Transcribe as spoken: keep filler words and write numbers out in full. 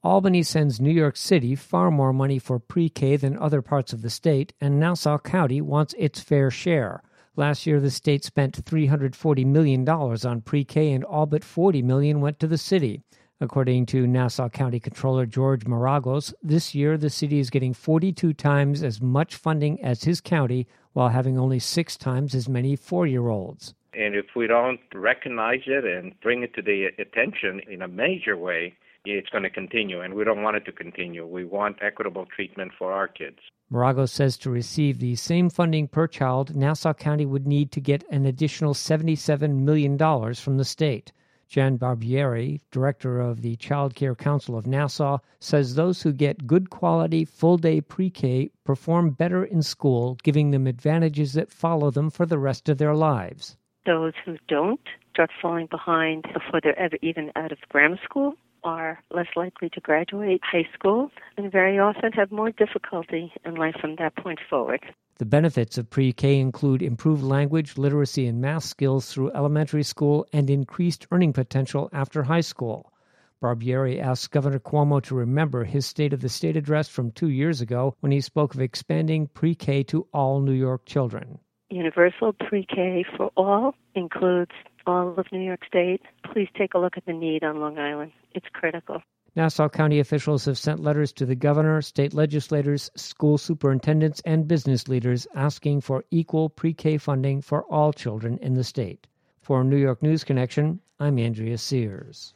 Albany sends New York City far more money for pre-K than other parts of the state, and Nassau County wants its fair share. Last year, the state spent three hundred forty million dollars on pre-K, and all but forty million dollars went to the city. According to Nassau County Controller George Maragos, this year the city is getting forty-two times as much funding as his county, while having only six times as many four-year-olds. And if we don't recognize it and bring it to the attention in a major way, it's going to continue, and we don't want it to continue. We want equitable treatment for our kids. Maragos says to receive the same funding per child, Nassau County would need to get an additional seventy-seven million dollars from the state. Jan Barbieri, director of the Child Care Council of Nassau, says those who get good quality full-day pre-K perform better in school, giving them advantages that follow them for the rest of their lives. Those who don't start falling behind before they're ever even out of grammar school are less likely to graduate high school and very often have more difficulty in life from that point forward. The benefits of pre-K include improved language, literacy, and math skills through elementary school and increased earning potential after high school. Barbieri asked Governor Cuomo to remember his State of the State address from two years ago when he spoke of expanding pre-K to all New York children. Universal pre-K for all includes all of New York State. Please take a look at the need on Long Island. It's critical. Nassau County officials have sent letters to the governor, state legislators, school superintendents, and business leaders asking for equal pre-K funding for all children in the state. For New York News Connection, I'm Andrea Sears.